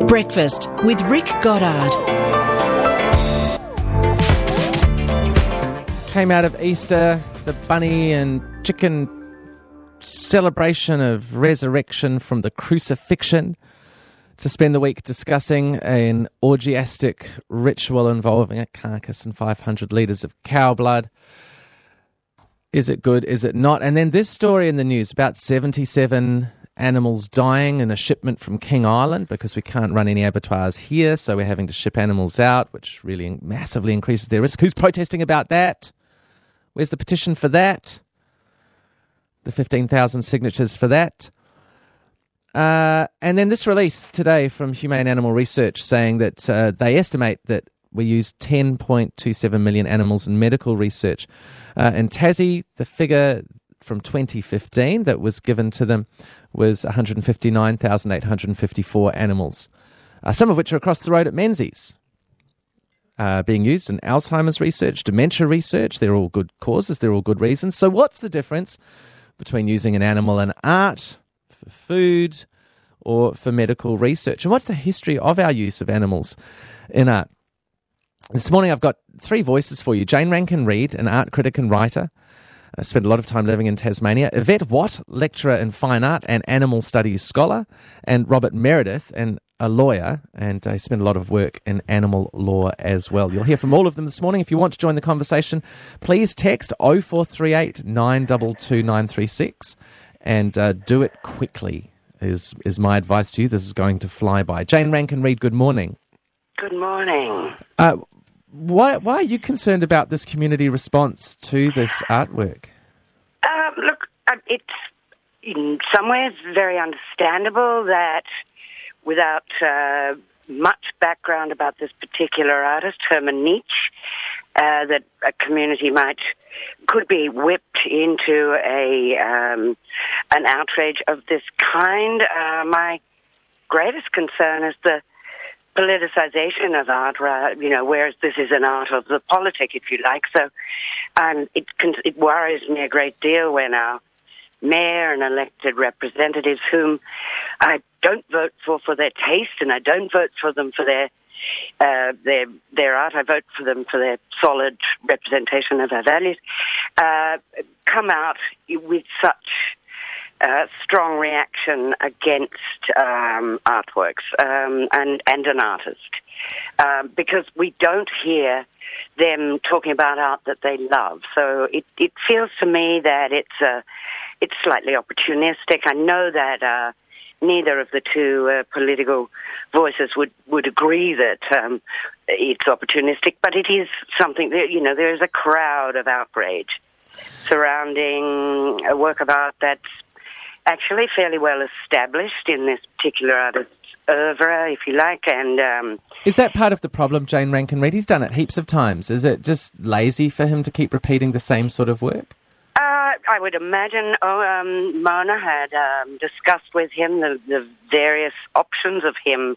Breakfast with Rick Goddard. Came out of Easter, the bunny and chicken celebration of resurrection from the crucifixion, to spend the week discussing an orgiastic ritual involving a carcass and 500 litres of cow blood. Is it good? Is it not? And then this story in the news about 77 animals dying in a shipment from King Island because we can't run any abattoirs here, so we're having to ship animals out, which really massively increases their risk. Who's protesting about that? Where's the petition for that? The 15,000 signatures for that. And then this release today from Humane Animal Research saying that they estimate that we use 10.27 million animals in medical research. In Tassie, the figure from 2015 that was given to them was 159,854 animals, some of which are across the road at Menzies, being used in Alzheimer's research, dementia research. They're all good causes, they're all good reasons. So what's the difference between using an animal in art, for food, or for medical research? And what's the history of our use of animals in art? This morning I've got three voices for you. Jane Rankin-Reed, an art critic and writer, spent a lot of time living in Tasmania. Yvette Watt, lecturer in fine art and animal studies scholar. And Robert Meredith, a lawyer, and he spent a lot of work in animal law as well. You'll hear from all of them this morning. If you want to join the conversation, please text 0438 922 936 and do it quickly is my advice to you. This is going to fly by. Jane Rankin-Reed, good morning. Good morning. Why are you concerned about this community response to this artwork? Look, it's in some ways very understandable that without much background about this particular artist, Herman Nietzsche, that a community could be whipped into an outrage of this kind. My greatest concern is the politicization of art, whereas this is an art of the politic, if you like. So it worries me a great deal when our mayor and elected representatives, whom I don't vote for their taste, and I don't vote for them for their art, I vote for them for their solid representation of our values, come out with such strong reaction against artworks and an artist, because we don't hear them talking about art that they love. So it feels to me that it's slightly opportunistic. I know that neither of the two political voices would agree that it's opportunistic, but it is something that, there is a crowd of outrage surrounding a work of art that's actually fairly well established in this particular artist's oeuvre, if you like. And is that part of the problem, Jane Rankin-Reed? He's done it heaps of times. Is it just lazy for him to keep repeating the same sort of work? I would imagine Mona had discussed with him the various options of him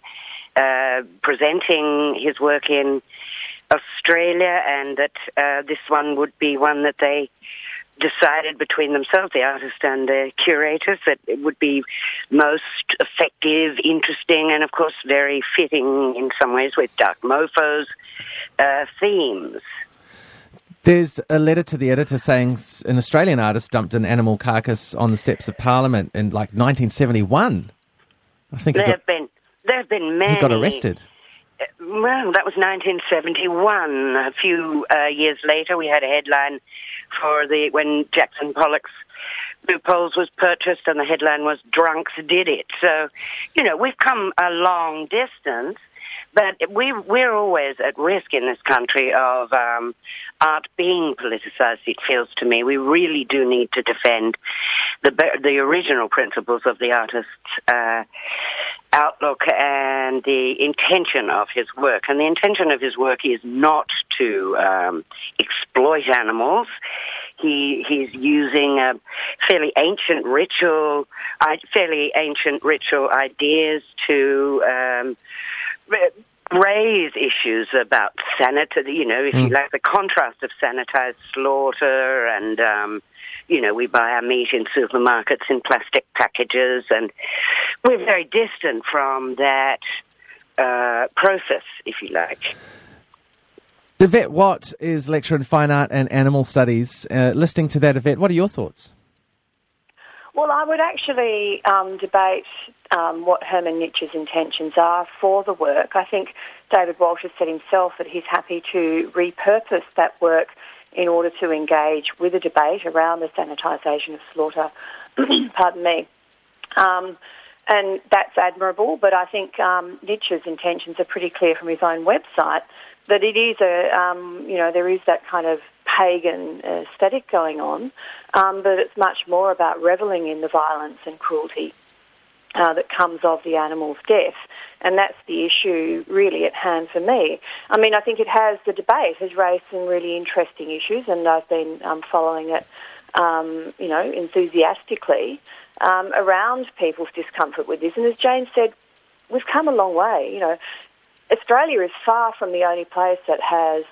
presenting his work in Australia, and that this one would be one that they decided between themselves, the artist and the curators, that it would be most effective, interesting, and of course very fitting in some ways with Dark Mofo's themes. There's a letter to the editor saying an Australian artist dumped an animal carcass on the steps of Parliament in 1971. I think there have been many. He got arrested. Well, that was 1971. A few years later, we had a headline when Jackson Pollock's Blue Poles was purchased, and the headline was "Drunks Did It." So, we've come a long distance, but we're always at risk in this country of art being politicized. It feels to me we really do need to defend the original principles of the artist's outlook and the intention of his work. And the intention of his work is not to exploit animals. He's using a fairly ancient ritual ideas to raise issues about if you like, the contrast of sanitized slaughter and, we buy our meat in supermarkets in plastic packages, and we're very distant from that process, if you like. Yvette Watt is lecturer in fine art and animal studies. Listening to that, Yvette, what are your thoughts? Well, I would actually debate what Herman Nitsch's intentions are for the work. I think David Walsh has said himself that he's happy to repurpose that work in order to engage with a debate around the sanitisation of slaughter. Pardon me. And that's admirable, but I think Nitsch's intentions are pretty clear from his own website that it is there is that kind of pagan aesthetic going on, but it's much more about revelling in the violence and cruelty that comes of the animal's death. And that's the issue really at hand for me. I mean, I think the debate has raised some really interesting issues, and I've been following it, enthusiastically around people's discomfort with this. And as Jane said, we've come a long way. Australia is far from the only place that has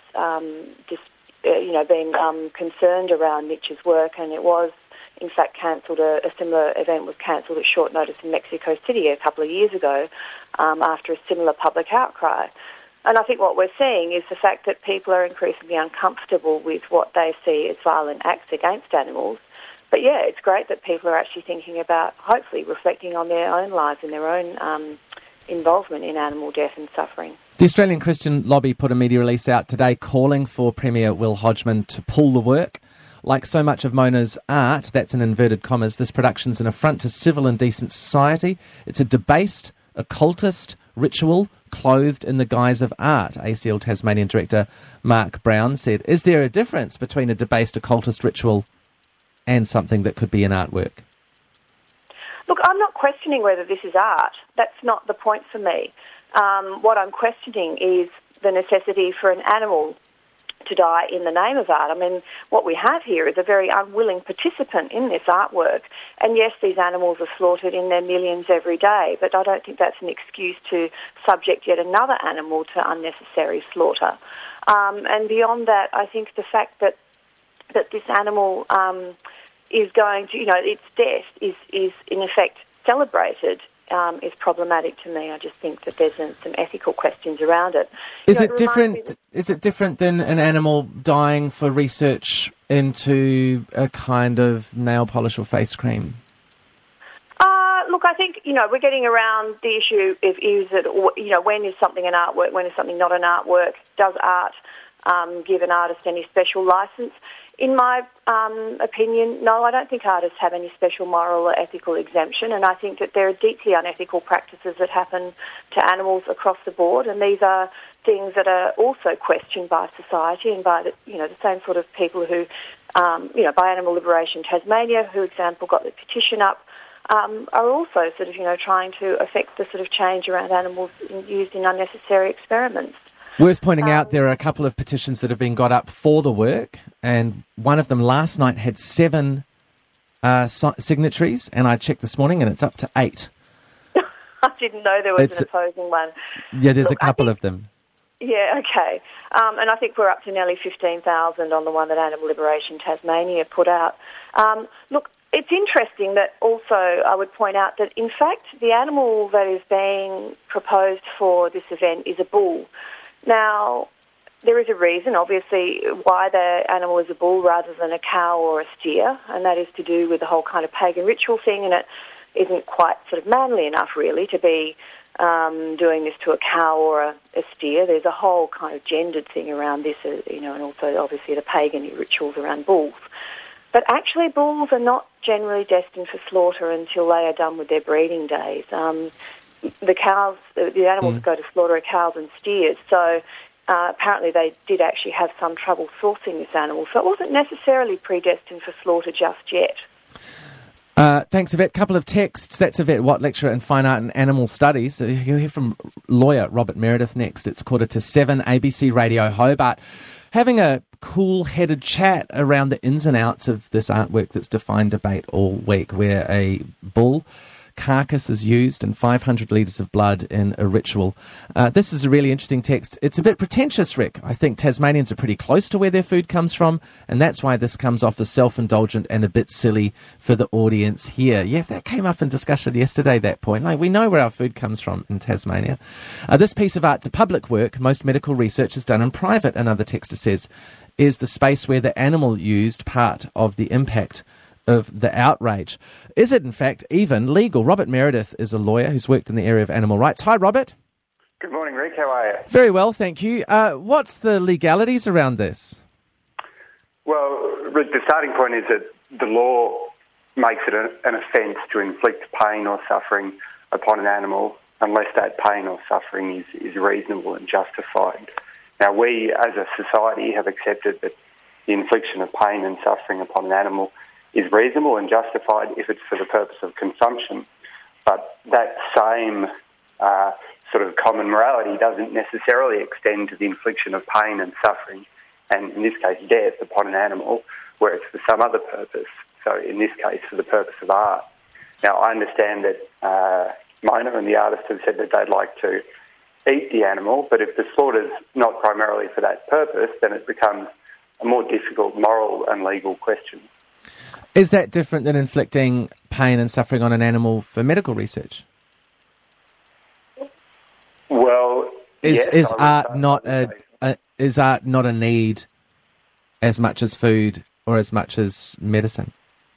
been concerned around Nitsch's work, and it was, in fact, cancelled. A similar event was cancelled at short notice in Mexico City a couple of years ago after a similar public outcry. And I think what we're seeing is the fact that people are increasingly uncomfortable with what they see as violent acts against animals. But yeah, it's great that people are actually thinking about, hopefully, reflecting on their own lives and their own involvement in animal death and suffering. The Australian Christian Lobby put a media release out today calling for Premier Will Hodgman to pull the work. Like so much of Mona's art, that's in inverted commas, this production's an affront to civil and decent society. It's a debased, occultist ritual clothed in the guise of art, ACL Tasmanian Director Mark Brown said. Is there a difference between a debased occultist ritual and something that could be an artwork? Look, I'm not questioning whether this is art. That's not the point for me. What I'm questioning is the necessity for an animal to die in the name of art. I mean, what we have here is a very unwilling participant in this artwork. And yes, these animals are slaughtered in their millions every day, but I don't think that's an excuse to subject yet another animal to unnecessary slaughter. And beyond that, I think the fact that this animal is going to, its death is in effect celebrated is problematic to me. I just think that there's some ethical questions around it. Is it different? Is it different than an animal dying for research into a kind of nail polish or face cream? Look, I think we're getting around the issue of when is something an artwork, when is something not an artwork? Does art give an artist any special license? In my opinion, no, I don't think artists have any special moral or ethical exemption, and I think that there are deeply unethical practices that happen to animals across the board, and these are things that are also questioned by society and by the same sort of people who, by Animal Liberation Tasmania, who, example, got the petition up, are also sort of, trying to affect the sort of change around animals used in unnecessary experiments. Worth pointing out, there are a couple of petitions that have been got up for the work, and one of them last night had 7 signatories, and I checked this morning, and it's up to 8. I didn't know there was an opposing one. Yeah, there's a couple of them. Yeah, okay. And I think we're up to nearly 15,000 on the one that Animal Liberation Tasmania put out. Look, it's interesting that also I would point out that, in fact, the animal that is being proposed for this event is a bull. Now, there is a reason, obviously, why the animal is a bull rather than a cow or a steer, and that is to do with the whole kind of pagan ritual thing, and it isn't quite sort of manly enough, really, to be doing this to a cow or a steer. There's a whole kind of gendered thing around this, and also, obviously, the pagan rituals around bulls. But actually, bulls are not generally destined for slaughter until they are done with their breeding days. The cows, the animals that go to slaughter are cows and steers, so apparently they did actually have some trouble sourcing this animal, so it wasn't necessarily predestined for slaughter just yet. Thanks, Yvette. Couple of texts. That's Yvette Watt, lecturer in fine art and animal studies. You'll hear from lawyer Robert Meredith next. It's 6:45, ABC Radio Hobart. Having a cool-headed chat around the ins and outs of this artwork that's defined debate all week, where a bull carcass is used and 500 litres of blood in a ritual. This is a really interesting text. It's a bit pretentious, Rick. I think Tasmanians are pretty close to where their food comes from, and that's why this comes off as self-indulgent and a bit silly for the audience here. Yeah, that came up in discussion yesterday, that point. Like, we know where our food comes from in Tasmania. This piece of art's a public work. Most medical research is done in private, another texter says. Is the space where the animal used part of the impact of the outrage? Is it, in fact, even legal? Robert Meredith is a lawyer who's worked in the area of animal rights. Hi, Robert. Good morning, Rick. How are you? Very well, thank you. What's the legalities around this? Well, Rick, the starting point is that the law makes it an offence to inflict pain or suffering upon an animal unless that pain or suffering is reasonable and justified. Now, we as a society have accepted that the infliction of pain and suffering upon an animal is reasonable and justified if it's for the purpose of consumption. But that same sort of common morality doesn't necessarily extend to the infliction of pain and suffering, and in this case death, upon an animal, where it's for some other purpose. So in this case, for the purpose of art. Now, I understand that Mona and the artist have said that they'd like to eat the animal, but if the slaughter's not primarily for that purpose, then it becomes a more difficult moral and legal question. Is that different than inflicting pain and suffering on an animal for medical research? Well, is art not a need as much as food or as much as medicine?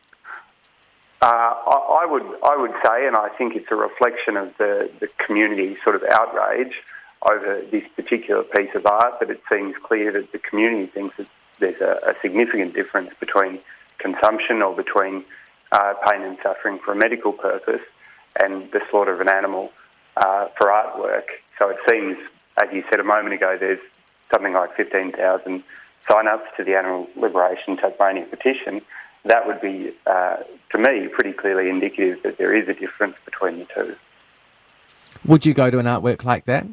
I would say, and I think it's a reflection of the community sort of outrage over this particular piece of art, that it seems clear that the community thinks that there's a significant difference between consumption or between pain and suffering for a medical purpose and the slaughter of an animal for artwork. So it seems, as you said a moment ago, there's something like 15,000 sign-ups to the Animal Liberation Tasmania petition. That would be, to me, pretty clearly indicative that there is a difference between the two. Would you go to an artwork like that?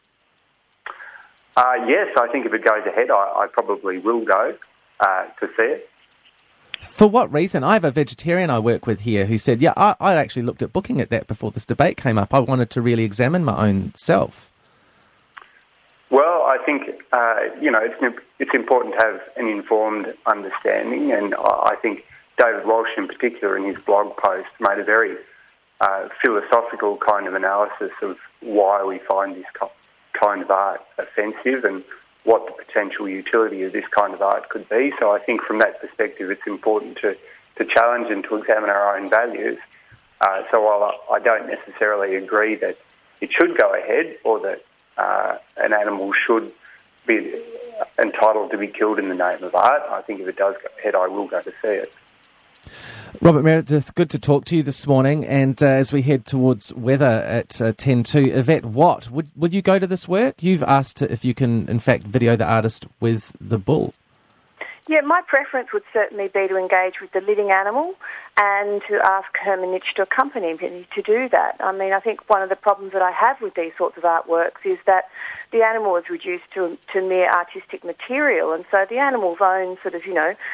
Yes, I think if it goes ahead, I probably will go to see it. For what reason? I have a vegetarian I work with here who said, yeah, I actually looked at booking at that before this debate came up. I wanted to really examine my own self. Well, I think, it's important to have an informed understanding, and I think David Walsh in particular in his blog post made a very philosophical kind of analysis of why we find this kind of art offensive and what the potential utility of this kind of art could be. So I think from that perspective it's important to challenge and to examine our own values. So while I don't necessarily agree that it should go ahead or that an animal should be entitled to be killed in the name of art, I think if it does go ahead, I will go to see it. Robert Meredith, good to talk to you this morning. And as we head towards weather at 10:02, Yvette Watt, would you go to this work? You've asked if you can, in fact, video the artist with the bull. Yeah, my preference would certainly be to engage with the living animal and to ask Herman Nitsch to accompany me to do that. I mean, I think one of the problems that I have with these sorts of artworks is that the animal is reduced to mere artistic material, and so the animal's own sort of,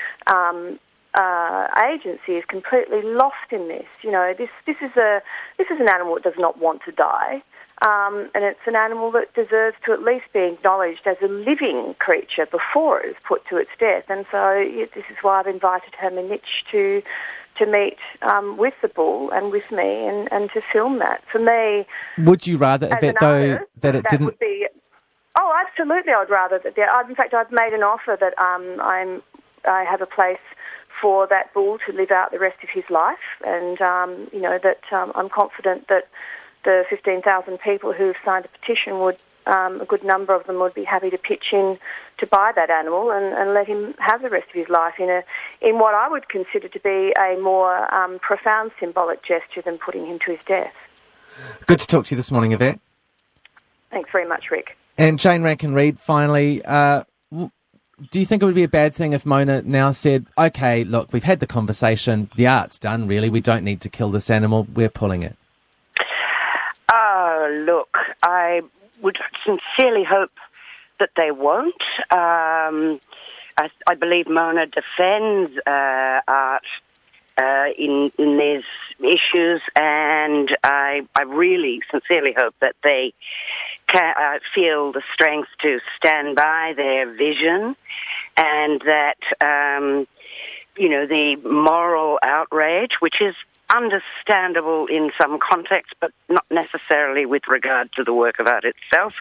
agency is completely lost in this. This is an animal that does not want to die. And it's an animal that deserves to at least be acknowledged as a living creature before it is put to its death. And so this is why I've invited Herman Nitsch to meet with the bull and with me and to film that. For me, would you rather, Yvette, though, that it didn't? Would be, absolutely, I'd rather that. In fact, I've made an offer that I have a place for that bull to live out the rest of his life, and that I'm confident that the 15,000 people who've signed a petition would, a good number of them would be happy to pitch in to buy that animal and let him have the rest of his life in what I would consider to be a more profound symbolic gesture than putting him to his death. Good to talk to you this morning, Yvette. Thanks very much, Rick. And Jane Rankin-Reed, finally, do you think it would be a bad thing if Mona now said, OK, look, we've had the conversation, the art's done, really, we don't need to kill this animal, we're pulling it? Look, I would sincerely hope that they won't. I believe Mona defends art in these issues, and I really sincerely hope that they feel the strength to stand by their vision, and that the moral outrage, which is understandable in some context, but not necessarily with regard to the work of art itself,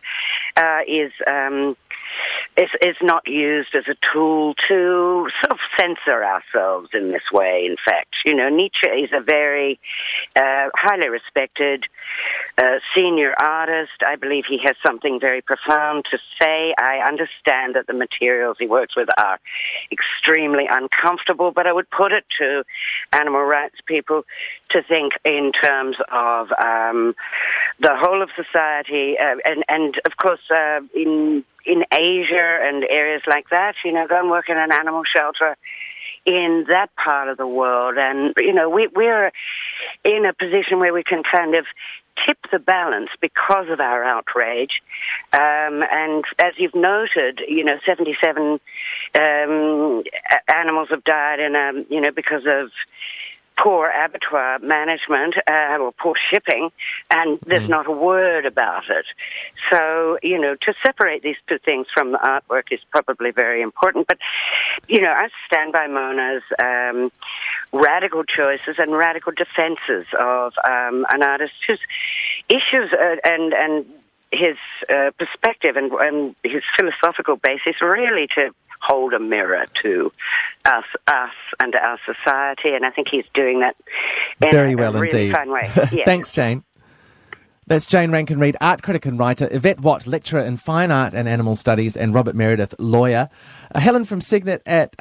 is not used as a tool to self-censor ourselves in this way. In fact, Nietzsche is a very highly respected senior artist. I believe he has something very profound to say. I understand that the materials he works with are extremely uncomfortable, but I would put it to animal rights people to think in terms of the whole of society, and of course in Asia and areas like that, go and work in an animal shelter in that part of the world, and we're in a position where we can kind of tip the balance because of our outrage, and as you've noted, 77 animals have died because of poor abattoir management or poor shipping, and there's not a word about it. So, to separate these two things from the artwork is probably very important. But, I stand by Mona's radical choices and radical defenses of an artist whose issues and his perspective and his philosophical basis really to hold a mirror to us and our society, and I think he's doing that in very a well really indeed. fun way. Yeah. Thanks, Jane. That's Jane Rankin-Reed, art critic and writer, Yvette Watt, lecturer in fine art and animal studies, and Robert Meredith, lawyer. Helen from Cygnet at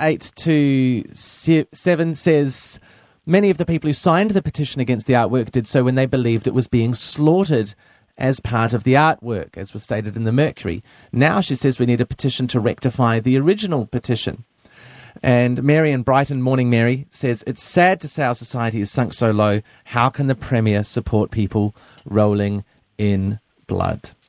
827 says, many of the people who signed the petition against the artwork did so when they believed it was being slaughtered as part of the artwork, as was stated in the Mercury. Now, she says, we need a petition to rectify the original petition. And Mary in Brighton, Morning Mary, says, it's sad to say our society is sunk so low. How can the Premier support people rolling in blood?